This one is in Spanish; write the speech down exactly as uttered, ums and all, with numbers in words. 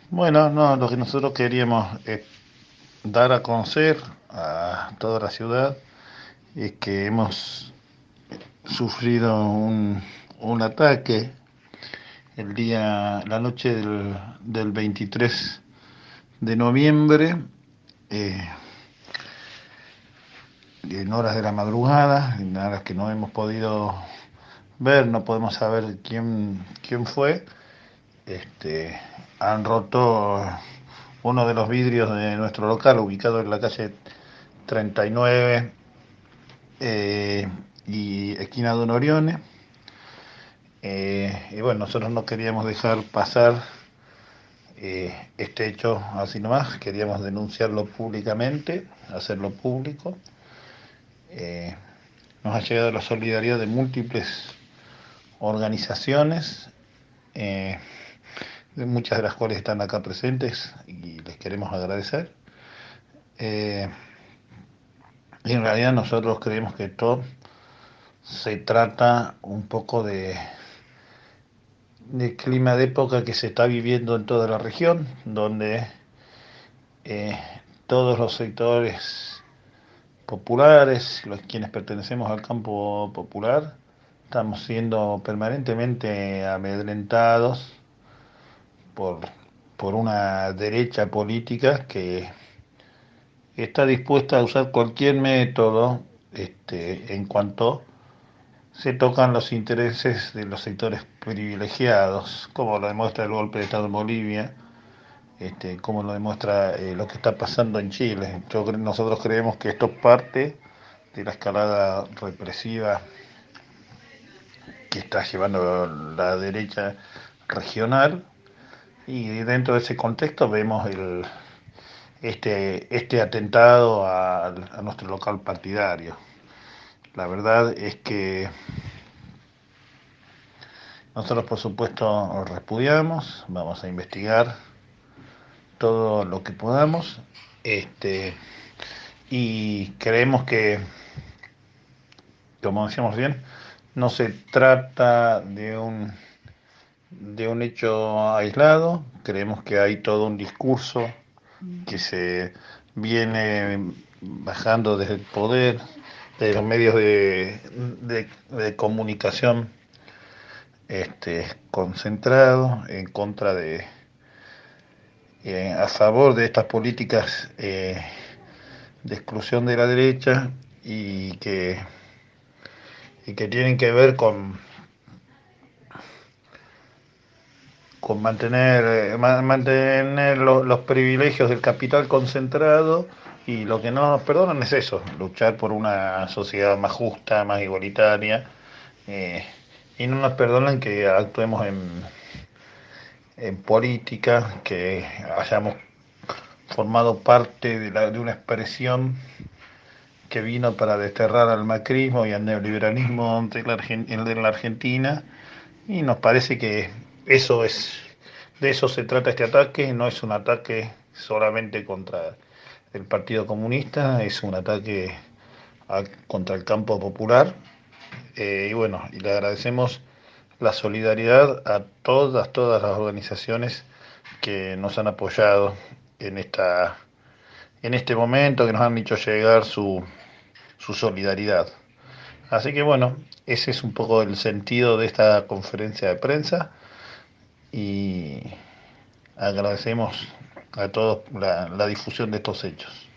Bueno, no, lo que nosotros queríamos es dar a conocer a toda la ciudad es que hemos sufrido un, un ataque el día, la noche del, del veintitrés de noviembre, eh, en horas de la madrugada, en horas que no hemos podido ver, no podemos saber quién, quién fue. Este, Han roto uno de los vidrios de nuestro local, ubicado en la calle treinta y nueve eh, y esquina Don Orione. Eh, y bueno, nosotros no queríamos dejar pasar eh, este hecho así nomás, queríamos denunciarlo públicamente, hacerlo público. Eh, nos ha llegado la solidaridad de múltiples organizaciones, eh, muchas de las cuales están acá presentes y les queremos agradecer. Eh, y en realidad nosotros creemos que esto se trata un poco de, de clima de época que se está viviendo en toda la región, donde eh, todos los sectores populares, los quienes pertenecemos al campo popular, estamos siendo permanentemente amedrentados por, por una derecha política que está dispuesta a usar cualquier método este, en cuanto se tocan los intereses de los sectores privilegiados, como lo demuestra el golpe de Estado en Bolivia, este, como lo demuestra eh, lo que está pasando en Chile. Yo, nosotros creemos que esto parte de la escalada represiva que está llevando la derecha regional y dentro de ese contexto vemos el, este, este atentado a, a nuestro local partidario. La verdad es que nosotros por supuesto repudiamos, vamos a investigar todo lo que podamos, este, y creemos que, como decíamos bien, no se trata de un, de un hecho aislado, creemos que hay todo un discurso que se viene bajando desde el poder, de los medios de, de, de comunicación este, concentrado en contra de, eh, a favor de estas políticas eh, de exclusión de la derecha y que, y que tienen que ver con, con mantener, eh, mantener lo, los privilegios del capital concentrado y lo que no nos perdonan es eso, luchar por una sociedad más justa, más igualitaria, eh, y no nos perdonan que actuemos en, en política, que hayamos formado parte de, la, de una expresión que vino para desterrar al macrismo y al neoliberalismo de la, de la Argentina, y nos parece que eso es, de eso se trata este ataque, no es un ataque solamente contra el Partido Comunista, es un ataque a, contra el campo popular, eh, y bueno, y le agradecemos la solidaridad a todas, todas las organizaciones que nos han apoyado en esta, en este momento, que nos han hecho llegar su, su solidaridad. Así que bueno, ese es un poco el sentido de esta conferencia de prensa y agradecemos a todos la, la difusión de estos hechos.